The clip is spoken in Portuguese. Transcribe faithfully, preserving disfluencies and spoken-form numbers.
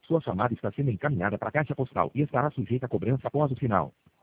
Sua chamada está sendo encaminhada para a caixa postal e estará sujeita a cobrança após o sinal.